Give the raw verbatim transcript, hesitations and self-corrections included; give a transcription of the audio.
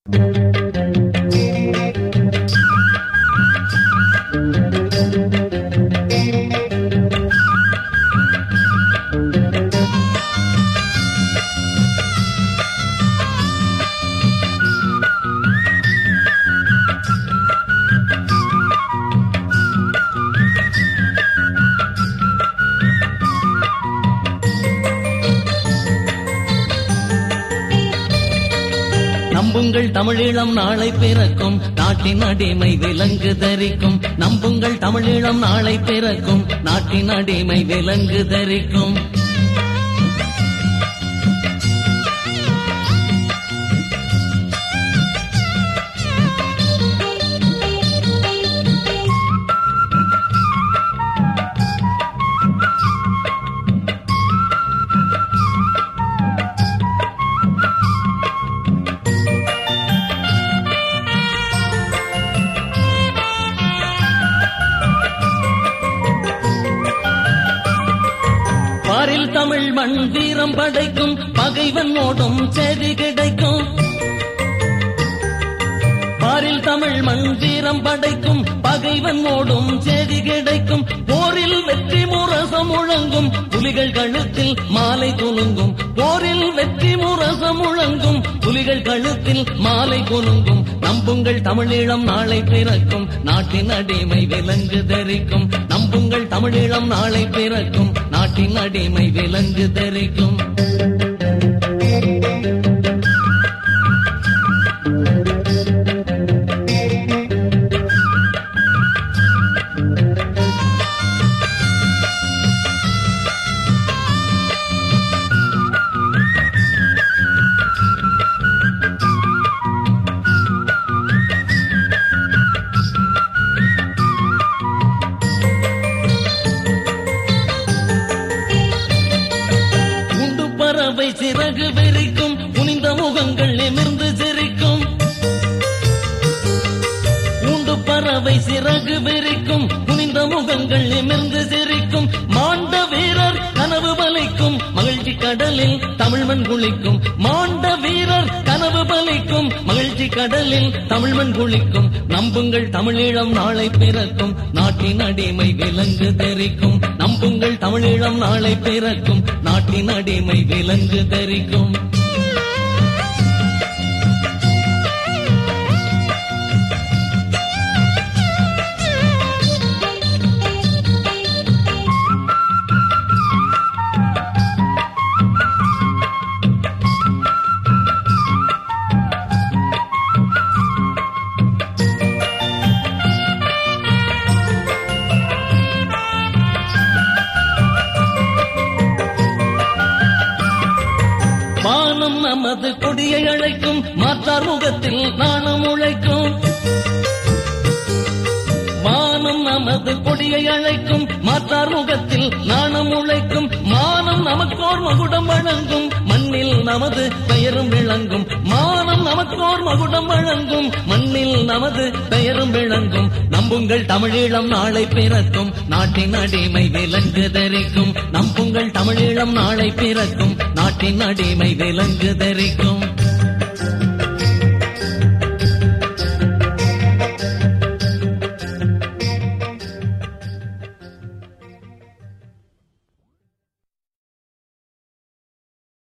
நம்புங்கள் தமிழீழம் நாளை பிறக்கும், நாட்டின் அடிமை விலங்கு தரிக்கும். நம்புங்கள் தமிழீழம் நாளை பிறக்கும், நாட்டின் அடிமை விலங்கு தரிக்கும். பாரில் தமிழ் மண் வீரம் படைக்கும், பகைவன் ஓடும் செய்தி கிடைக்கும். பாரில் தமிழ் மண் வீரம் படைக்கும், பகைவன் ஓடும் செய்தி கிடைக்கும். போரில் வெற்றி முரசம் முழங்கும், புலிகள் கழுத்தில் மாலை குலுங்கும். போரில் வெற்றி முரசம் முழங்கும், புலிகள் கழுத்தில் மாலை குலுங்கும். நம்புங்கள் தமிழீழம் நாளை பிறக்கும், நாட்டின் அடிமை விலங்கு தரிக்கும். நம்புங்கள் தமிழீழம் நாளை பிறக்கும், நாட்டின் அடிமை விலங்கு தரிக்கும். பறவை சிறகு விரிக்கும், புனித முகங்கள் நிமிர்ந்து சிரிக்கும். உண்டு பறவை சிறகு விரிக்கும், புனித முகங்கள் நிமிர்ந்து சிரிக்கும். மாண்ட வீரர் கனவு பலிக்கும், மகிழ்ச்சி கடலில் தமிழ்மண் குளிக்கும். மாண்ட வீரர் கனவு பலிக்கும், மகிழ்ச்சி கடலில் தமிழ்மண் குளிக்கும். நம்புங்கள் தமிழீழம் நாளை பிறக்கும், நாட்டின் அடிமை விலங்கு தரிக்கும். நம்புங்கள் தமிழீழம் நாளை பிறக்கும், நாட்டின் அடிமை விலங்கு தரிக்கும். வானம் நமது கொடியை அழைக்கும், மாற்றார் முகத்தில் நாணம் உழைக்கும். வானம் நமது கொடியை அழைக்கும், மாற்றார் முகத்தில் நாணம் உழைக்கும். மானம் நமக்கோர் மகுடம் வழங்கும், மண்ணில் நமது பெயரும் விளங்கும். மானம் நமக்கோர் மகுடம் வழங்கும், மண்ணில் நமது பெயரும் விளங்கும். நம்புங்கள் தமிழீழம் நாளை பிறக்கும், நாட்டின் அடிமை விலங்கு தரிக்கும். நம்புங்கள் தமிழீழம் நாளை பிறக்கும், நாட்டின் அடிமை விலங்கு தரிக்கும்.